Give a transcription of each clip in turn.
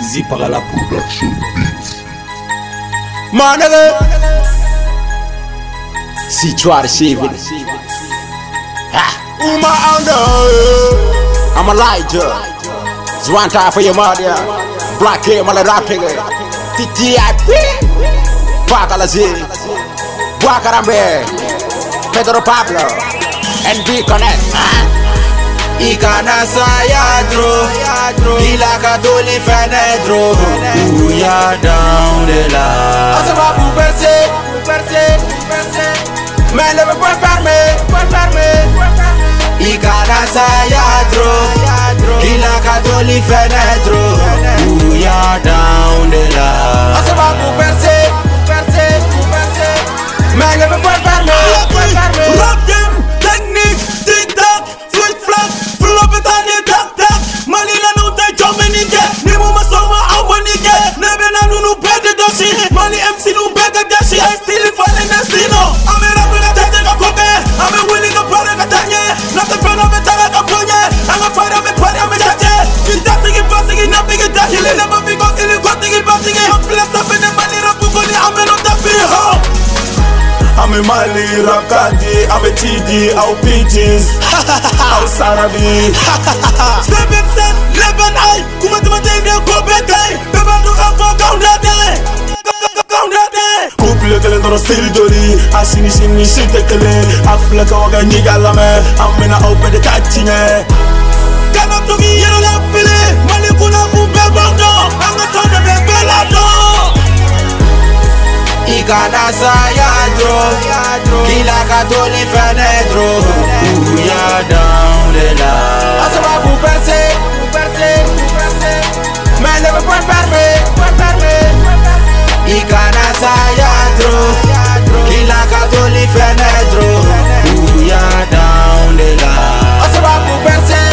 Easy par la production. My nigga, see try to save it. Uma under, I'm a lighter. It's one time for your mother. Black hair, my rap nigga. TTIP, Pagalazi, Guacarambe, Pedro Pablo, and B Connect. Ikana sayadro, ilaka doli fenedro. Ouya down de la. Asaba pour percer, mais ne peut pas fermer. Ikana sayadro, ilaka doli fenedro. Ouya down de la. Asaba pour percer, mais ne peut pas fermer. Rap game, technique, tic-tac, flic-flac, flop-et-tani, tac-tac. Malina nou te jomenike, ni mou masoma awanike. Nebe na nou bede doshi, mali MC nou bege dashi. I still fale nesino, ame rapu ga tete ga kobe, ame willing ga pare ga tanye. Nate peno me taga ga ponye, anga fire me pare ame chache. Kintasigi pasigi na bigi dashi, le nema figo kili kotigi basigi. Amplesa fene mali rapu koni ame no tafi ho. Ame Mali, rap Kandi, ame TD, au Pigeons, au Sarabi. 7-7, 11-I, kumatimate Kobekai, Bebando Kafo Kaunate. Couple tele dans le style joli, Asini Sini Shite Tele, Afleka Waga Nigalame, Amena Ope de Tatine. Kanatogi Yero la File, Malikuna Bebando, Amatone Bebelado. Ikana sayadro, ilaka doli fenedro. Ouya down de la. Asaba pour percer, mais ne peut pas fermer. Ikana sayadro, ilaka doli fenedro. Ouya down de la. Asaba pour percer,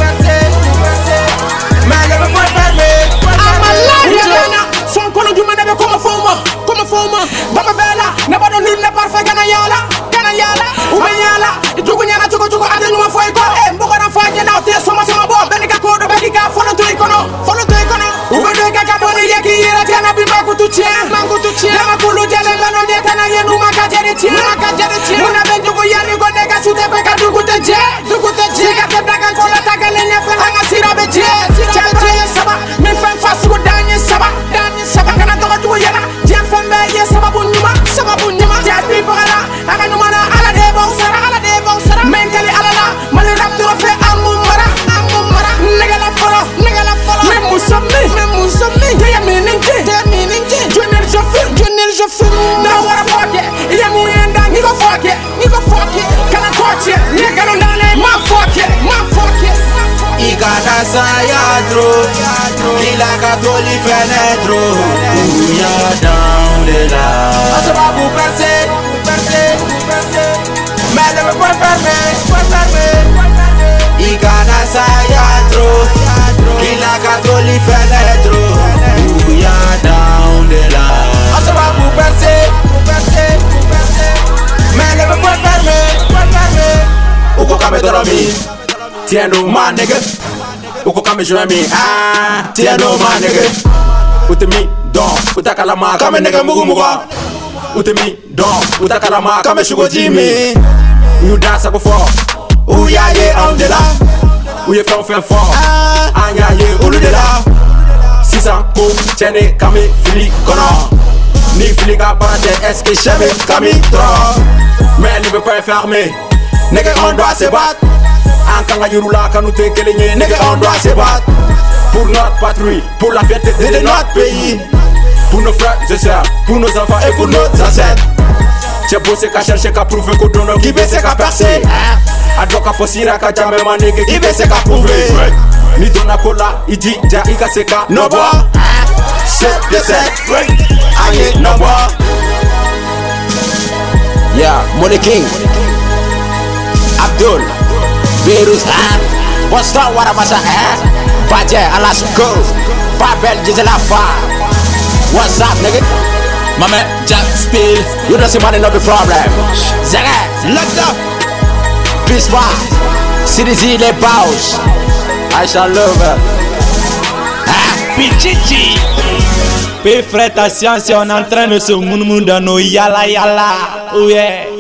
mais ne peut pas fermer. I'm a liar. Son kono juma nebe como forma. Baba bella, neba do nul ne parfait gana yala. Ube yala, jugu nyana chuko ade nyuma foi ko. Mboko na faje na te soma bo. Benika kodo benika follow to ikono. Ube do ga kaboni yeki yera tena bimba kutuchia. Lama kulu jele ngano nyeta na yenu makajere tia. Muna benjugo yani go nega sute pe ka dugu teje. Sika te daga kola tagale nyefe hanga sira beje. Chabe saba, min fen fasu go danye saba. Kana toka tuwa yela. Sababu nyuma jadi bagala aga numana ala de bon sara menkali ala la mali rap to fe amumara nega la folo me musammi de yamininje jonel je fais na wara foke yamu yenda ni go foke kana koche nega no ndane ma foke Ikana sayadro, ilaka doli fenedro. Ouya down de la. Asaba pour percer, mais ne peut pas fermer. Ikana sayadro, ilaka doli fenedro. Ouya down de la. Asaba pour percer, mais ne peut pas fermer. Uko kame doromi, tiendo ma nigga. Uko kame jurami, tiendo ma nigga. Utemi don, utakalama kame nigga muga. Utemi don, utakalama kame shugo Jimmy. You dance up before, ouya ye on de la. Ouye fait fort, anya ye olu de la. Sisa ko chene kame fili kono. Ni fili ka parate est-ce que j'aime kame trop. Mais ne veut pas fermer, nigga on doit se battre. Ankanga yurula kanute kelenye, nigga on doit se battre. Pour notre patrie, pour la fierté de notre pays. Pour nos frères et sœurs, pour nos enfants et pour nos ancêtres. J'ai bossé qu'à chercher qu'à prouver qu'on donne qui veut c'est qu'à percer. Adoka fosira qu'à jamais manique qui veut c'est qu'à prouver. Ni donna kola, il dit ja ika seka no bois. C'est de cette aïe no bois. Yeah, Money King Abdul Virus what's that what about Baje Alasko Babel Gisela Fa. What's up nigga? My man Jack Spill. You don't see money not the problem. Zaga locked up. Peace bar CDZ les boss. I shall love her. Pichichi. P frère ta science, on est en train de se mounou dans nos yala yala. Oh yeah.